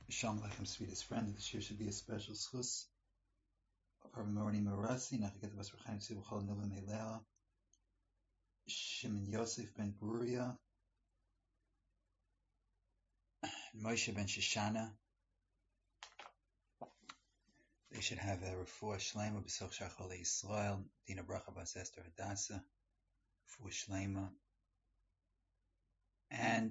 Shalom Aleichem, sweetest friend. This year should be a special schus of our morning Marasi. Nachiket Bas Rechaim Tzivu Chol Nova Melea. Shimon Yosef ben Beruria. Moshe ben Shoshana. They should have a refuah shlema b'soch shachol Yisrael. Dina Bracha bas Esther Hadassah. Refuah shlema. And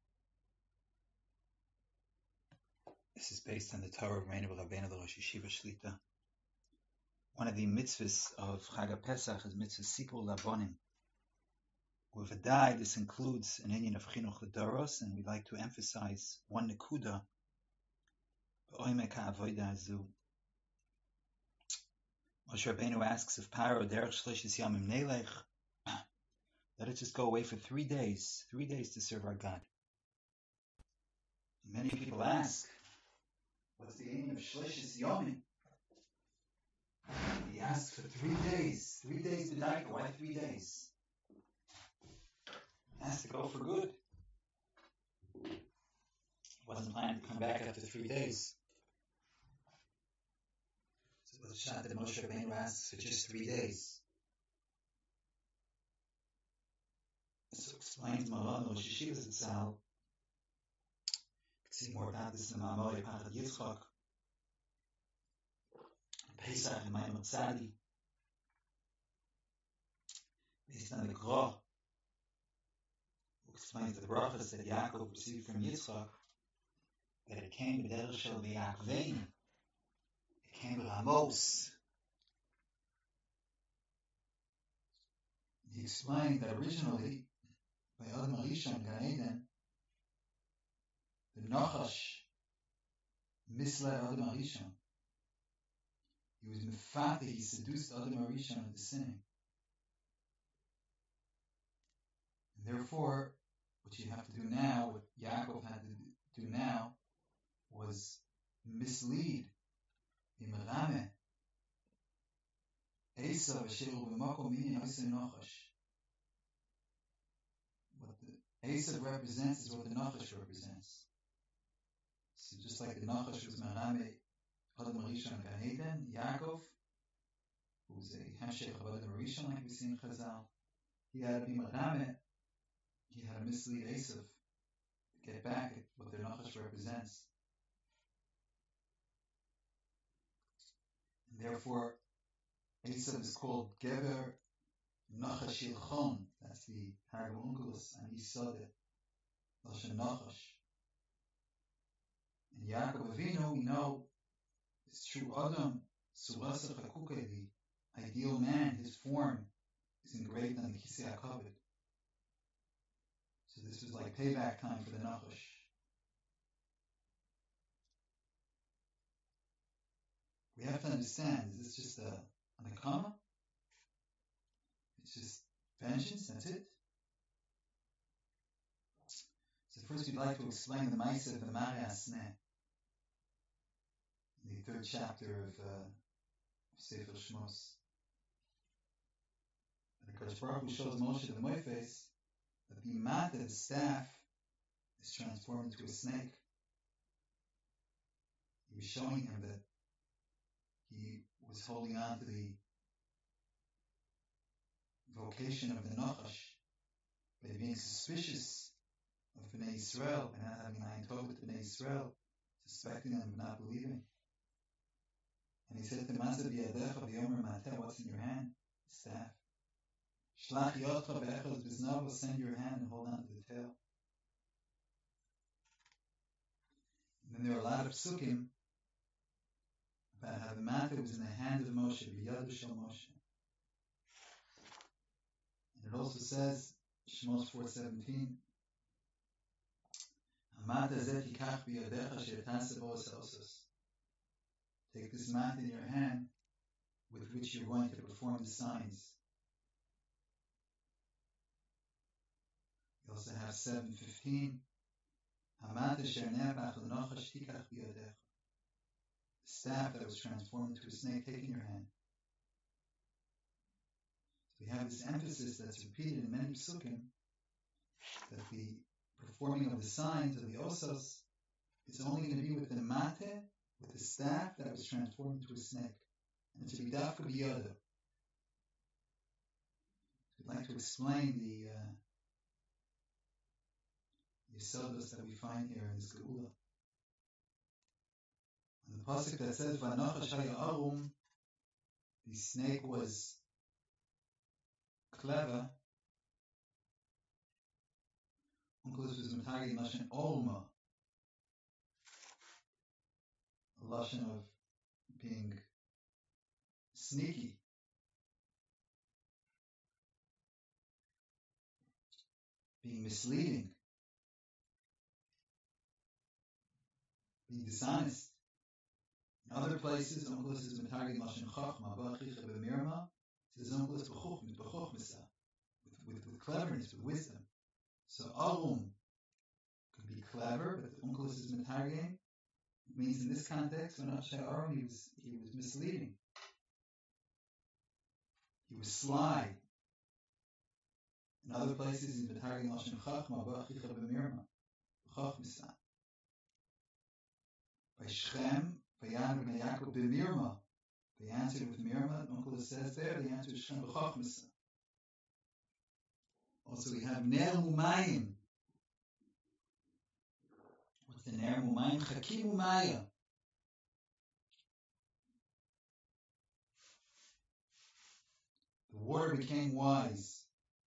this is based on the Torah of Reinu Rabbeinu the Rosh Yeshiva Shlita. One of the mitzvahs of Chag Pesach is mitzvah Sikul Labonim. With a die, this includes an Indian of Chinuch L'Doros, and we'd like to emphasize one nekuda. B'oimek ha'avoda hazu. Moshe Rabbeinu asks if Paro derech shlishis yamim nelech, let us just go away for 3 days, 3 days to serve our God. Many people ask, what's the meaning of shlishis yamim? He asked for 3 days, 3 days b'daika. Why 3 days? He has to go for good. He wasn't planning to come back after 3 days. So it was a shot that Moshe Rabbeinu asks for just 3 days. So explains Maran Rosh Yeshiva Zatzal. You can see more about this in Ma'amorei Pachad Yitzchak, Pesach and Maimon Tzadi, based on the Gra, who explains the brachas that Yaakov received from Yitzchak, that it came b'derech shel v'yakvein, it came b'ramos. He explained that originally, by Adam Arishon Gan Eden, the Nachash misled Adam Arishon. He was mefate, he seduced Adam Arishon into sinning. And therefore, what you have to do now, what Yaakov had to do now, was mislead Imrame Esav Asheru B'makom Minyan Osei Nachash. What the Esav represents is what the Nachash represents. So just like the Nachash was Merame Adam Arishon Gan Eden, Yaakov, who was a Hemshech of Adam Arishon, like we see in Chazal, he had to be Merame, he had to mislead Esav to get back at what the Nachash represents. And therefore, Esav is called Geber Nachash Yilchon. That's the Harabunculus and Yisodeh, Lashon Nachash. And Yaakov Avinu, we know, is true Adam, Surasa Chakuke, the ideal man, his form is engraved on the Kisei HaKavod. So this was like payback time for the Nachash. We have to understand, is this just an akama? It's just vengeance, that's it? So first we'd like to explain the Maaseh of the Mari Asneh, in the 3rd chapter of Sefer Shmos. And the Kodesh Baruch Hu shows Moshe the Moifes that the mat of the staff is transformed into a snake. He was showing him that he was holding on to the vocation of the Nachash by being suspicious of Bnei Yisrael and not having an Tov with Bnei Yisrael, suspecting them of not believing. And he said to Maaseh b'yadecha v'yomer mateh, what's in your hand? The staff. Shlach yodcha v'echos b'znav, send your hand and hold on to the tail. And then there are a lot of psukim about how the mateh was in the hand of Moshe, b'yad b'shel Moshe. And it also says, Shmos 4:17, Hamata zeh tikach b'yadecha she'tase bo osos. Take this mat in your hand with which you're going to perform the signs. You also have 7:15, Hamata she'nefach l'nochash tikach b'yadecha. The staff that was transformed into a snake, take in your hand. So we have this emphasis that's repeated in many psukim that the performing of the signs of the osos it's only going to be with the mate, with the staff that was transformed into a snake. And it should be dafka biyada. I'd like to explain the yisodos that we find here in this geula. And the pasuk that says v'nachash haya arum, the snake was clever. Onkelos was matagi lashon olma, a lashon of being sneaky. Being misleading, being dishonest. In other places, Onkelos is matagi lashon chachma, ba'achicha b'mirma. It says Onkelos b'chochmisa, with cleverness, with wisdom. So arum could be clever, but Onkelos is matagi means in this context, when arum he was misleading. He was sly. In other places, he's matagi lashon chachma, ba'achicha b'mirma, b'chochmisa. By Shechem, Vayaner ben Yaakov b'mirma, they answered with mirma. Onkelos says there, the answer is Shechem b'chochmisa. Also, we have ner umayim. What's the ner umayim? Chakim umaya. The water became wise.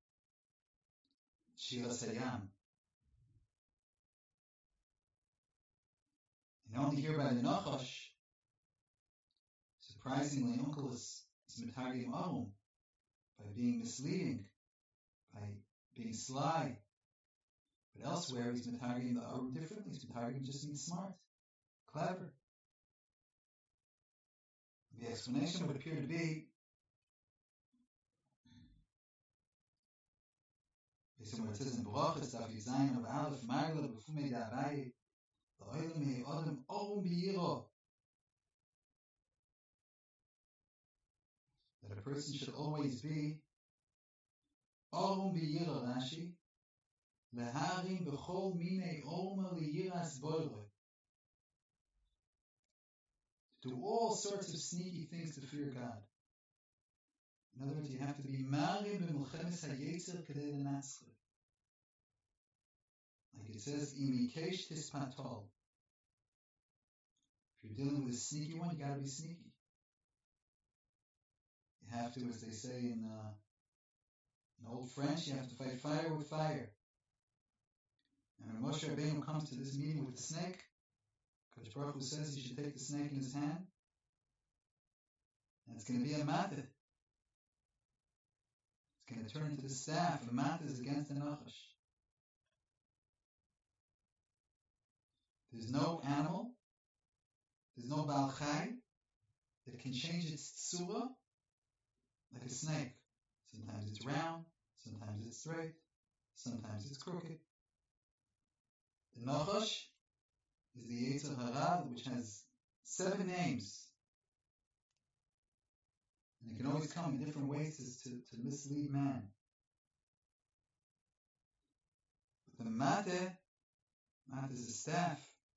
Shira Sayam. And only here by the Nachash, surprisingly, Onkelos is matagim arum by being misleading, by being sly. But elsewhere, he's matagim the arum differently. He's matagim just means smart, clever. The explanation would appear to be based on what it says in Berachos, Daf Yizayin of Aleph, Marla b'fumei da'abaye, la'olam hei adam arum b'yiro. That a person should always be arum b'yiro, Rashi, leharim b'chol minei orma liyiras boiroi. Do all sorts of sneaky things to fear God. In other words, you have to be marim b'milchemes hayetzer kedei l'natzcheh. Like it says, imikesh tispatol. If you're dealing with a sneaky one, you got to be sneaky. You have to, as they say in Old French, you have to fight fire with fire. And when Moshe Rabbeinu comes to this meeting with the snake, Kadosh Baruch Hu says he should take the snake in his hand, and it's going to be a mateh. It's going to turn into the staff. A mateh is against the nachash. There's no animal, there's no Baal Chai that can change its tzura like a snake. Sometimes it's round, sometimes it's straight, sometimes it's crooked. The nachash is the Yetzer Hara, which has 7 names. And it can always come in different ways to mislead man. But the mateh is a staff.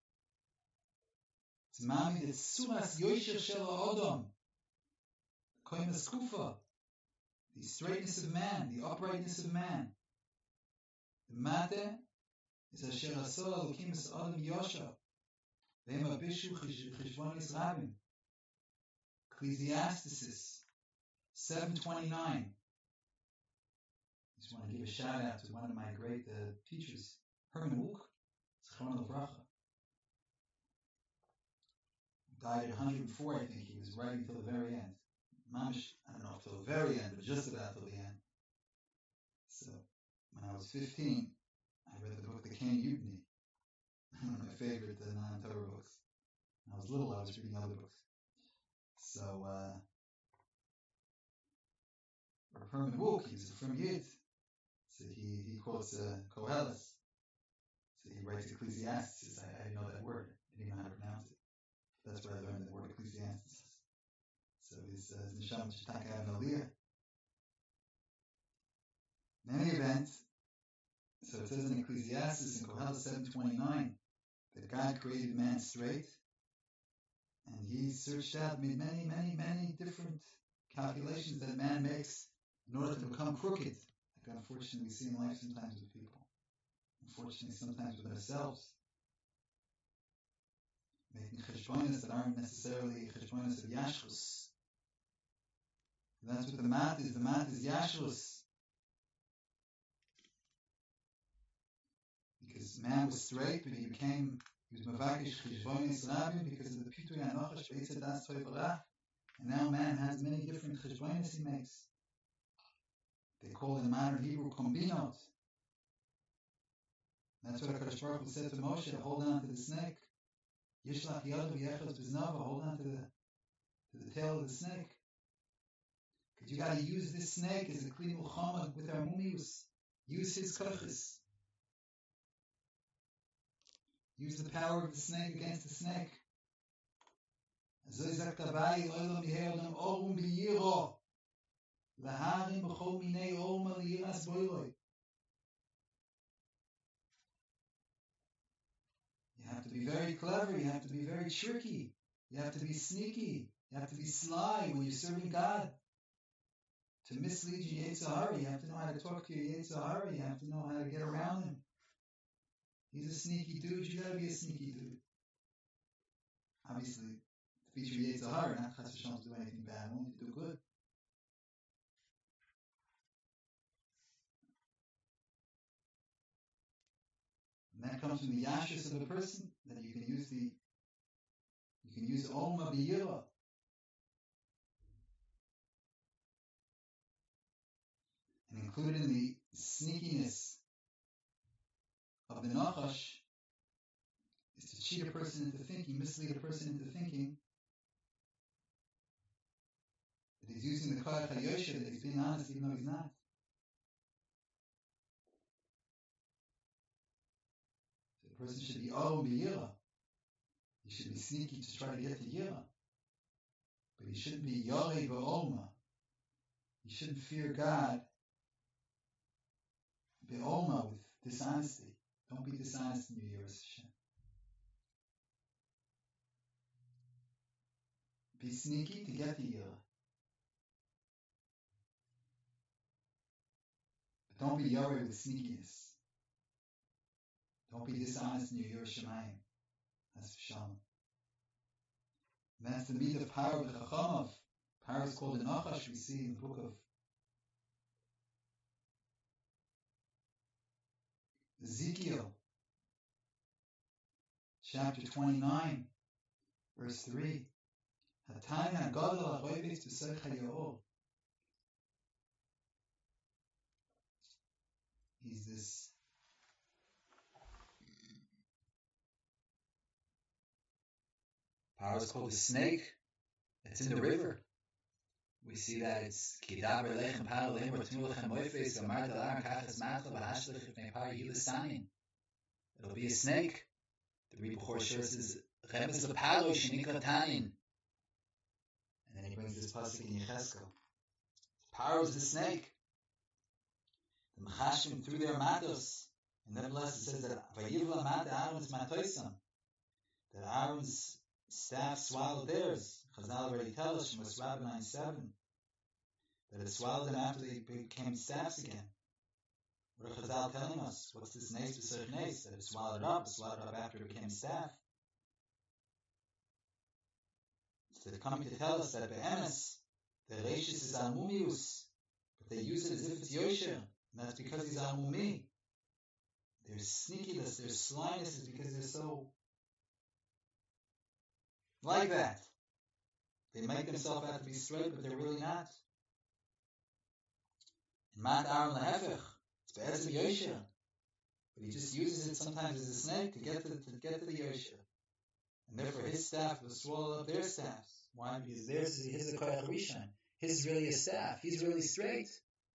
It's mami the tzuras yosher shel ha'odom, koim eskufa, the straightness of man, the uprightness of man. The mateh is asher asor elokim es adam yosher, ve'em abishu cheshvonis rabim. Ecclesiastes 7:29. I just want to give a shout out to one of my great teachers, Herman Wook, Zichrono Livracha. Died at 104, I think. He was writing till the very end. Mamish, I don't know if till the very end, but just about till the end. So, when I was 15, I read the book The Ken Yudni, one of my favorite non-Torah books. When I was little, I was reading other books. So, Herman Wook, he was from Yid. So he quotes Koheles. So he writes Ecclesiastes. I didn't know that word. I didn't even know how to pronounce it. That's where I learned the word Ecclesiastes. So his neshama shetaka have an aliyah. In any event, so it says in Ecclesiastes in Koheles 7:29 that God created man straight, and he searched out, made many different calculations that man makes in order to become crooked. Like unfortunately we see in life sometimes with people. Unfortunately sometimes with ourselves. Making cheshbonos that aren't necessarily cheshbonos of yashrus. And that's what the mat is. The mat is yashrus. Because man was straight, but he was mavakish cheshbonos rabim because of the pitui anochash beitzadas toivarach. And now man has many different cheshbonos he makes. They call it in modern Hebrew kombinot. That's what HaKadosh Baruch Hu said to Moshe, hold on to the snake. Yishlach yadu v'yechaz biznava, hold on to the tail of the snake. Because you got to use this snake as a kli milchama with our mumius. Use his kochis. Use the power of the snake against the snake. Zoizak tabai loylam yiheolam orum b'yiro. Laharim b'chol minei orum aliyiras boiloi. You have to be very clever. You have to be very tricky. You have to be sneaky. You have to be sly when you're serving God. To mislead your Yetzer Hara, you have to know how to talk to your Yetzer Hara. You have to know how to get around him. He's a sneaky dude. You got to be a sneaky dude. Obviously, to feature your Yetzer Hara, not Chas v'Shalom to do anything bad, only to do good. And that comes from the yashus of a person, that you can use Oma B'yira. And included in the sneakiness of the Nachash is to cheat a person into thinking, mislead a person into thinking that he's using the Koyach HaYosher, that he's being honest even though he's not. So the person should be Oma B'yira. He should be sneaky to try to get to Yira. But he shouldn't be Yorei B'Oma. He shouldn't fear God B'Oma with dishonesty. Don't be dishonest in your Yiras Hashem. Be sneaky to get to Yira. But don't be Yorei with sneakiness. Don't be dishonest in your Yiras Shemayim. That's for Shalom. And that's the meat of power of the Chachamav. Power is called the Nachash, we see in the book of Ezekiel, chapter 29, verse 3. Hatanya gadol ha'roives b'soich ha'yo'ol. He's this power is called the snake. It's in the river. We see that it's kidaber lechem paralem or tnu lechem oifes amar dalar kachas matla v'hashlich ifnei par yilasanin. It'll be a snake. The Rebbe Chorshur says Rebbe the paro shenikra tanin. And then he brings this pasuk in Yecheskel. Paro is the snake. The Mechashim threw their matos, and nevertheless it says that vayivla mat Aaron's matoisam, that Aaron's staff swallowed theirs. Chazal already tell us, Shmos Rabbah 9:7, that it swallowed them after they became staffs again. What are Chazal telling us? What's this nes b'serich nes? That it swallowed it up after it became staff. So they're coming to tell us that be'emes, the reishis is almumius, but they use it as if it's yosher, and that's because he's almumi. Their sneakiness, their slyness is because they're so like that. They make themselves out to be straight, but they're really not. And mat Aaron lehefech, it's be'etzim yosher, but he just uses it sometimes as a snake to get to the yosher, and therefore his staff will swallow up their staffs. Why? Because theirs is his koyach rishon. His is really a staff. He's really straight.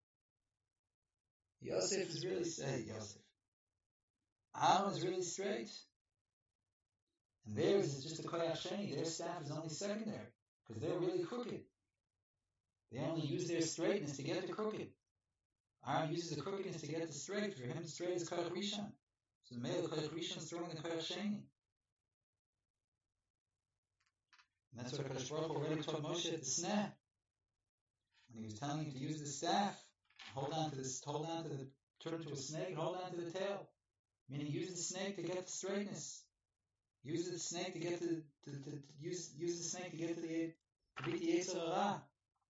Yosef is really straight. Aaron is really straight. And theirs is just a koyach sheni. Their staff is only secondary, because they're really crooked. They only use their straightness to get to crooked. Aaron uses the crookedness to get to straight. For him, straight is koyach rishon. So the male koyach rishon is throwing the koyach sheni. And that's what HaKadosh Baruch Hu already told Moshe at the sneh, when he was telling him to use the staff, turn into a snake, hold on to the tail. Meaning use the snake to get the straightness. Use the snake to get to use the snake to get to beat the Yetzer Hara.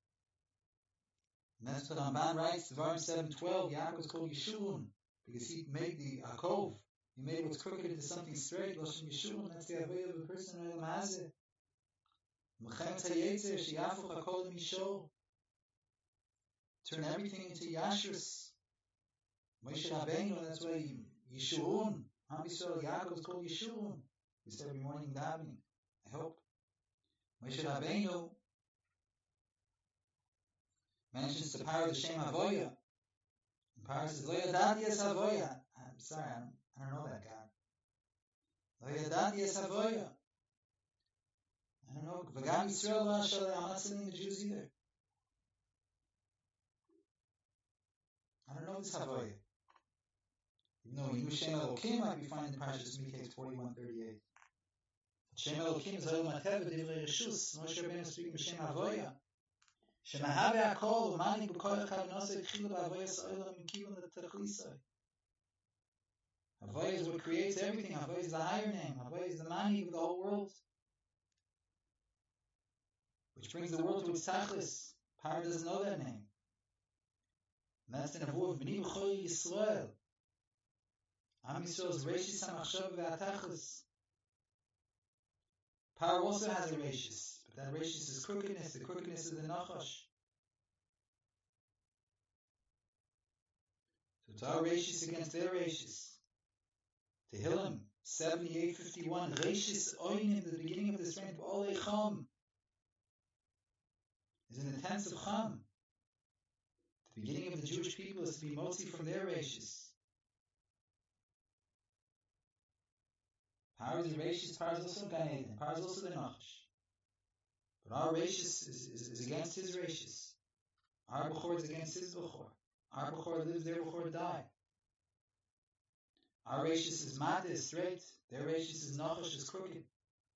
And that's what Ramban writes, Devarim 7:12. Yaakov was called Yeshurun because he made the Akov. He made what's crooked into something straight. Lashon Yeshurun. That's the avodah of a person in Olam Hazeh. Mechemet HaYetzer sheyafuch hakol l'mishor. Turn everything into Yashrus. Moshe Rabbeinu. That's why Yeshurun. Am Yisrael, Yaakov is called Yeshurun. We say every morning davening. I hope. Moshe Rabbeinu mentions the power of the Shem Havoya. The power says, Lo yadati es Havoya. I'm sorry, I don't know that God. Lo yadati es Havoya. I don't know. V'gam Yisrael lo Hashalei. I'm not sending the Jews either. I don't know this Havoya. Even though we knew Shem Elokim, like we find in Parshas Miketz 41:38. Shem Elokim is Olam HaTeva, Divrei Reshus. Moshe Rabbeinu speaking B'Shem Havoya. Shemahave HaKol, U'manik B'koyach HaVnosei Tchila B'Havoyas Olam Mikivon L'Tachlisai. Havoya is what creates everything. Havoya is the higher name. Havoya is the mani of the whole world, which brings the world to its tachlis. Power doesn't know that name. And that's the nevuah of B'ni B'chol Yisrael. Am Yisrael is Reishis HaMachshav V'Atachlis. Power also has a Reishis, but that Reishis is crookedness. The crookedness is the Nachash. So it's our Reishis against their Reishis. Tehillim 78:51. Reishis Oinim, the beginning of the strength of Olei Cham, is in the tense of Cham. The beginning of the Jewish people is to be mostly from their Reishis. Power is the Reishis, power is also Gan Eden, power is also the Nachash. But our Reishis is against his Reishis. Our Bechor is against his Bechor. Our Bechor lives, their Bechor die. Our Reishis is Mata, is straight. Their Reishis is Nachash, is crooked. It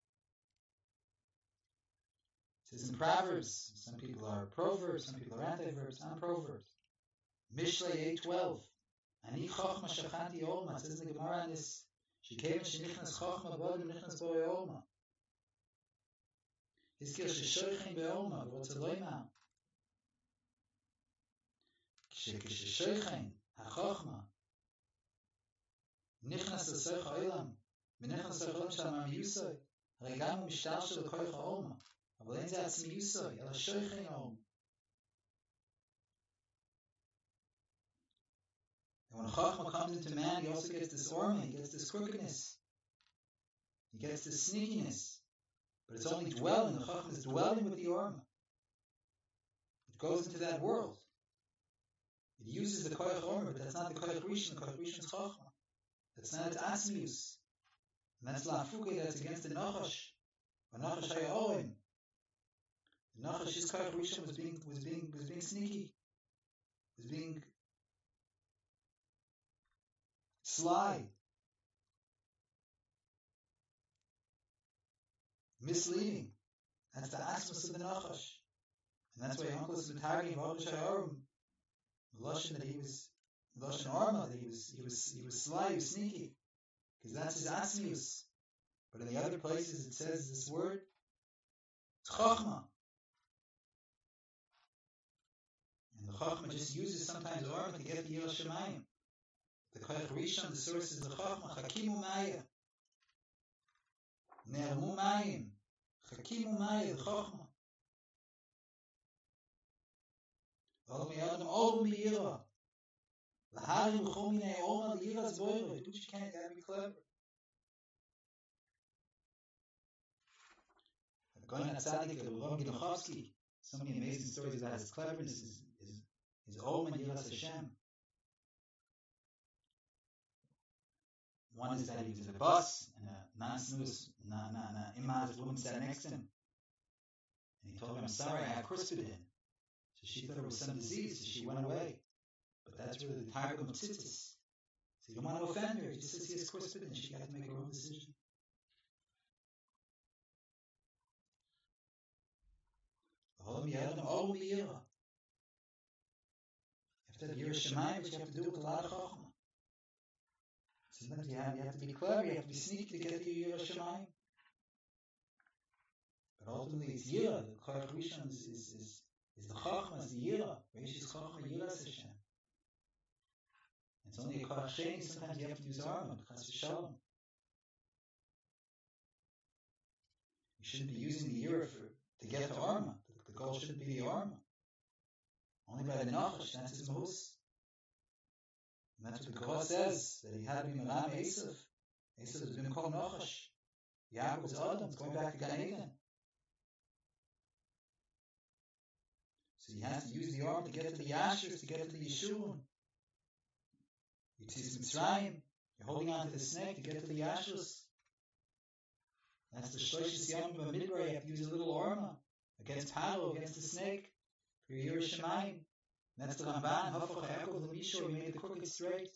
says in Proverbs, some people are proverbs, some people are anti-verbs. I'm proverbs. Mishlei 8:12. Ani Chochma Shachanti Olma. It says in the Gemara on this. She came and she nichnas Chochma Bodim nichnas Boi Olma. Hiskir Sheshoichin Beolma. What's a loima? Sheshoichin HaChochma nichnas L'Soich Olam. Nichnas L'Soich Olam Shal Mam Yusoi. Regam Mishtal Shel Koich Olma. אבל אין זה עצמי יסוי, אלא שויכין אום. And when Chachma comes into man, he also gets this orma, he gets this crookedness, he gets this sneakiness. But it's only dwelling, the Chachma is dwelling with the orma. It goes into that world. It uses the koyach orma, but that's not the koyach rishon. The koyach rishon is Chachma. That's not its atzmius. And that's la'afuke, that's against the nachash. Nachash ha'ya'oim. The nachash, his koyach rishon was being sneaky, was being sly, misleading. That's the asmus of the nachash, and that's why Uncle is targeting V'Odesh Ha'orim, the lashon that he was lashon arma, that he was sly, he was sneaky, because that's his asmius. But in the other places it says this word, it's chachma, and the chachma just uses sometimes arma to get the Yirah Shemayim. The koyach rishon, the source is the chachma. Chakimu maya, nermu mayim. Chakimu maya, the chachma. All miyadam olum b'yira. Lahari b'chol minei olma l'yiras boiroi. Do what you can, you gotta be clever. Going at Tzaddik, Ron Ginuchovsky, so many amazing stories about his cleverness, his olma and yiras Hashem. One is that he was in a bus, and a non-snus, immodest woman sat next to him. And he told her, I'm sorry, I have crispidin. So she thought it was some disease, so she went away. But that's really the targum of tzitzis. So you don't want to offend her, he just says he has crispidin. She had to make her own decision. Chacham Yedem all be Yira. You have to have Yira Shemayim, but you have to do it with a lot of Chachma. Sometimes you have to be clever, you have to be sneaky to get to your Yira Shemayim. But ultimately it's Yira. The Koyach Rishon is the Chachma, is the Yira. Reish is Chachma Yira Hashem. It's only a Koyach Sheni, sometimes you have to use Arma, Chas V'Shalom. You shouldn't be using the Yira to get to Arma. The goal shouldn't be the Arma. Only by the Nachash, that's his Mahus. And that's what the Gemara says, that he had to be Malam Esav. Esav has been called Nachash. Yaakov is Adam, it's going back to Gan Eden. So he has to use the arm to get to the Yashers, to get to the Yeshurun. Yitzis Mitzrayim, you're holding on to the snake to get to the Yashers. That's the Shloshis Yom of Midbar, you have to use a little armor against Paro, against the snake, for your Yerushalayim. That's the Ramban, Hafach Yaakov L'Mishor, he made the crooked straight.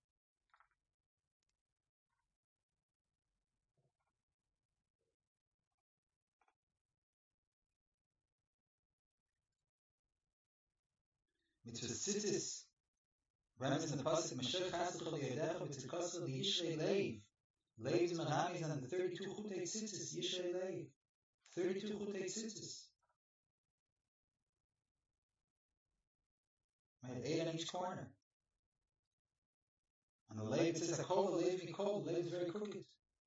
Mitzvah Tzitzis, remnants in the Pasuk, Masher Chasach L'Yadecha, V'tzikasa L'Yishrei Leiv. Leiv's Merami is on the 32 Chutei Tzitzis, Yishrei Leiv. 32 Chutei Tzitzis. I have 8 on each corner. On the Leiv, it says, Akol, Leiv Mikol, Leiv is very crooked.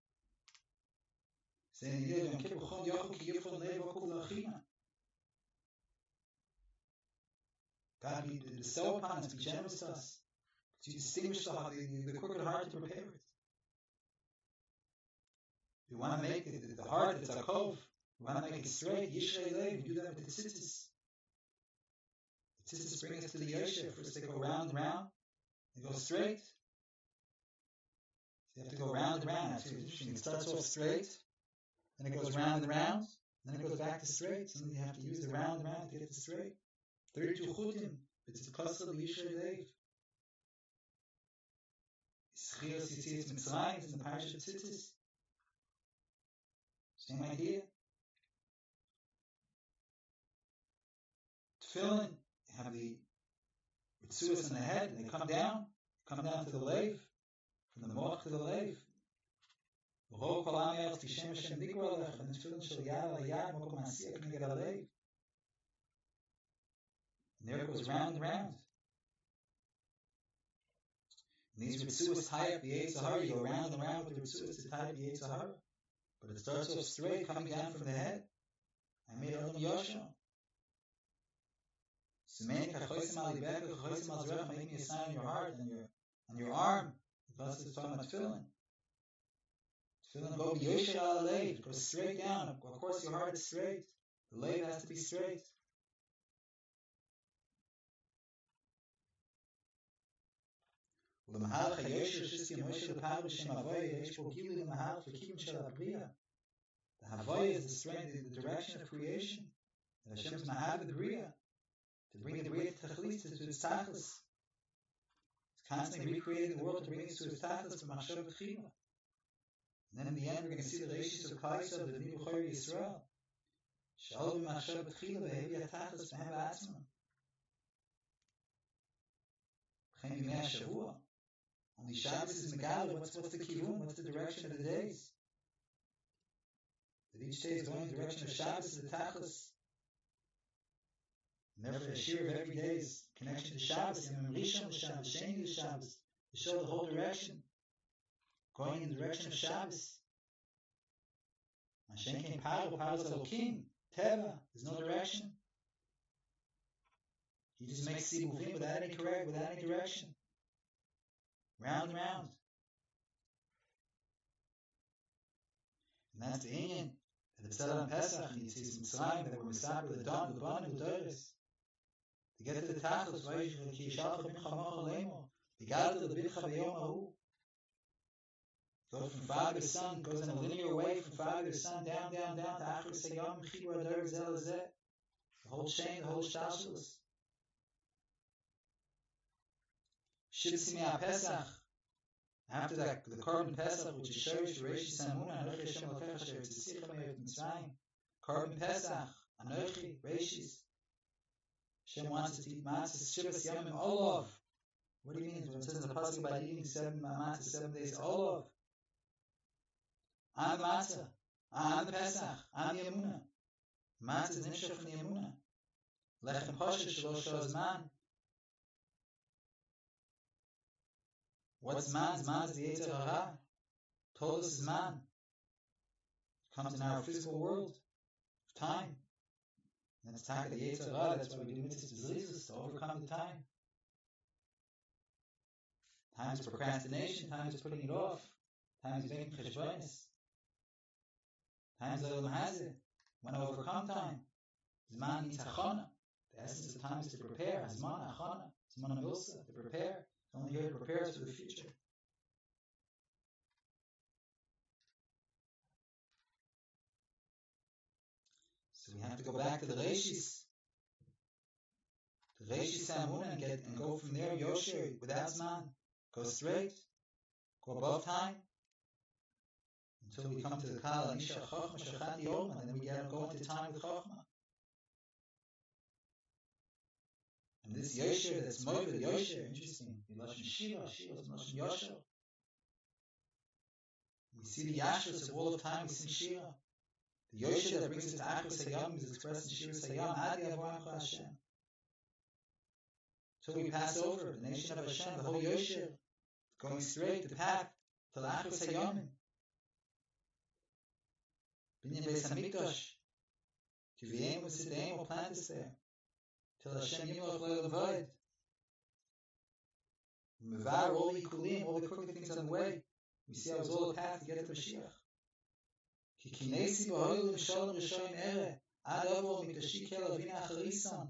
Saying, Yom Kippur, Chon Yochel, Ki Yifron Leiv, Akul L'Achina. God, be bestow upon us, be generous to us. To distinguish the crooked heart to prepare it. We want to make the heart, it's a kov. We want to make it straight. Yishrei Leiv, we do that with the tzitzis. The tzitzis bring us to the Yosher. First they go round and round. They go straight. So you have to go round and round. Actually, it's interesting. It starts off straight. Then it goes round and round. Then it goes back to straight. So you have to use the round and round to get it straight. 32 chutim. It's the kasser of Yishrei Leiv. Schias Yitzias Mitzrayim is in the parish of Tzitzis. Same idea. Tefillin, you have the Ritzuas in the head, and they come down to the Leiv, from the Moch to the Leiv. V'ho kol am yach tishem Hashem dikra alech, and the Tefillin shel yad al yad, mokom asiyah k'neged al Leiv. And there it goes round and round. And these Ritzuas tie up the Yetzer Hara, you go round and round with the Ritzuas to tie up the Yetzer Hara. But it starts off straight, coming down from the head. I made Adam Yosha. Make me a sign on your heart and on your arm. Because it's talking about tefillin. Tefillin go Yosha al Leiv. It goes straight down. Of course, your heart is straight. The Leiv has to be straight. The Havaya is the strength, the direction of creation. And Hashem's Mahav the Bria, to bring the Bria to Tachlis, to its Tachlis. It's constantly recreating the world to bring it to its Tachlis from Machshav B'chila. And then in the end, we're going to see the Reishis of Kaisa of the Bnei B'chor Yisrael. Shalom Machshav B'chila v'hevi HaTachlis v'hem ba'atzman. B'chem Yimei HaShavua. Only Shabbos is Megala. What's the kivun? What's the direction of the days? That each day is going in the direction of Shabbos to the Tachlis. And therefore, the shir of every day is connection to Shabbos. Yom Rishon to Shabbos, Sheni to Shabbos, to show the whole direction, going in the direction of Shabbos. Hashem came Paro's Elokim, Teva. There's no direction. He just makes Sibuvim without any direction. Round and round. And that's the Inyan. That it's said on Pesach, and Yitzis Mitzrayim, that we're Misaper the Dam, the Ban, the Doris. To get to the Tachlis, Ki Yishalcha Mincha Mocha Lemo, Begalta the Bincha B'yom Ahu. Goes from father to son, goes in a linear way from father to son, down, to Achri Sayom, Chibur Adar Zel Zeh. The whole chain, the whole Shtalshalos. Shibsimi Pesach. After that, the Korban Pesach, which is Shorish, Reishi Samuna, Anochi Hashem Elokecha Asher Tzitzicha Me'eretz Mitzrayim. Korban Pesach, Anochi, Reishis, Hashem wants us to eat matzah, Shivas Yamim Olav. What do you mean? When it says in the pasuk about eating 7 matzah, 7 days Olav. On the matzah, on the Pesach, on the Emunah. Matzah is nimshach from the Emunah. Lechem Pasha Shalosh Zman. What's man? Zman is the Yetzer Hara. Told us Zman. Comes in our physical world of time. And it's time of the Yetzer Hara. That's why we do mitzvahs b'zrizus, to overcome the time. Time is procrastination. Time is putting it off. Time is making cheshbonis. Time is olam hazeh. Want to overcome time. Zman means achana. The essence of time is to prepare. Zman achana. Zman milsa, to prepare. It's only here to prepare us for the future. So we have to go back to the Reishis. The Reishis Amunah and go from there, Yosher, without Zman. Go straight. Go above time. Until we come to the Kal Anisha Chachma Shachati Yom, and then we go into time with Chachma. And this Yosher, that's Moed Yosher, interesting. The Lashon Shira is Lashon Yosher. We see the Yashras of all of time, we see Shira. The Yosher that brings us to Achos Hayam is expressed in Shira Hayam, Adi Avoyam Hashem. So we pass over the nation of Hashem, the whole Yosher, going straight, the path, to the Achos Hayamim. Binyan Beis HaMikdash. Tivyeim will sit there, will plant us there. Till Hashem Yimloch Le'olam Vayed. Mevar all the Ikulim, all the crooked things on the way. We see how it's all a path to get to Mashiach. Ki kinesi b'hoilim shalom r'shoyim ere. Ad avol mikdashi kel avina acharisan.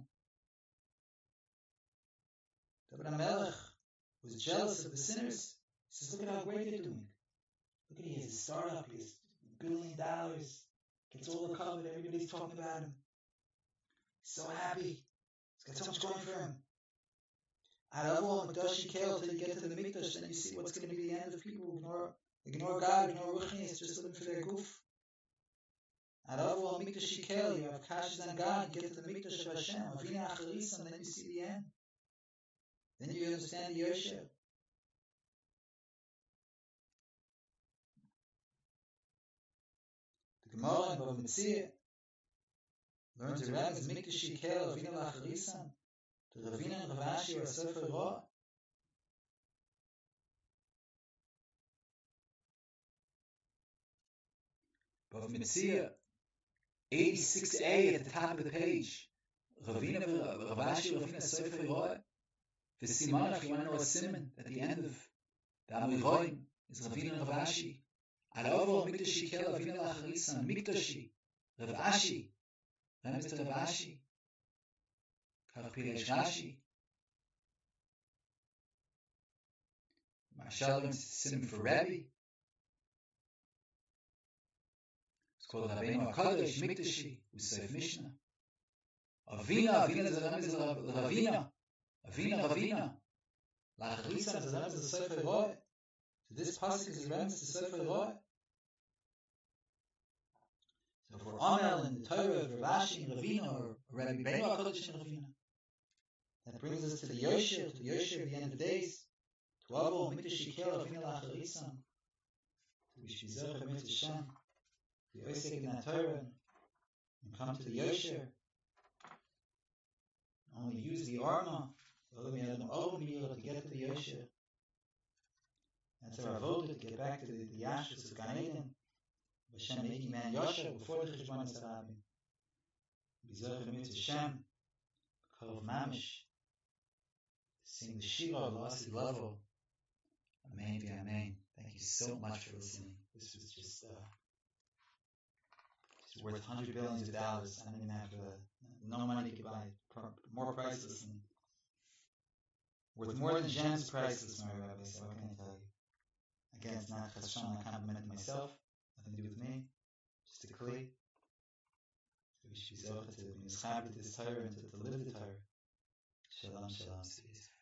David HaMelech was jealous of the sinners. He says, look at how great they're doing. Look at he has a startup, he has $1 billion, gets all the covered, everybody's talking about him. He's so happy. He's got so much going for him. Aravol Mikdashi Kel, till you get to the Mikdash, then you see what's going to be the end of people who ignore God, ignore Ruchnis, just looking for their goof. Aravol Mikdashi Kel, you have kashas on God, you get to the Mikdash of Hashem, Avina Acharisan, and then you see the end. Then you understand the Yosher. The Gemara in Bava Metzia learns the Rambam's Mikdashi Kel, Avina Acharisan. The Ravina and Ravashi are Sefer Ra. Bava Metzia 86a at the top of the page. Ravina, Ravashi, Ravina, Sefer Ra. The Simon, if you want to know a simon at the end of the Amiroim, is Ravina and Ravashi. Alavo Mikdashi Kel Ravina Lacharisan Mikdashi Ravashi. Mr. Ravashi. Kach Piresh Rashi. Marshal learns simon for Rebbe. It's called Rabbeinu HaKadosh Mikdashi Useif Mishnah. Avina is the name of Ravina. Ravina. Lacharisan is the name of the Sefer Roy. So this pasuk is the name of the Sefer Roy. So for Amel and the Torah of Ravashi and Ravina, or Rabbi Beinu HaKadosh and Ravina, that brings us to the Yosher of the end of days. To Avo Mikdashi Kel Ravina Lacharisan. To be Shvizach Mitzvah Shem. The Osek in the Torah and come to the Yosher. Only use the Arma. To get to the Yosher. That's our vote to get back to the Yashas of Gan Eden. Hashem making man Yosher before the Cheshbon Sarabim. Bizarre Mitzvah Shem. Karov Mamish. Sing the Shira of Lasi Lavo. Amen. Amen. Thank you so much for listening. This was just worth $100 billion. I don't even have no money to buy it. More priceless. And worth more than gems priceless, my Rabbi. So what can I tell you? Again, it's not Chashon. I complimented myself. Nothing to do with me. Just a kli. So we should be zochah to be mischaber to this Torah and to live the Torah. Shalom, shalom.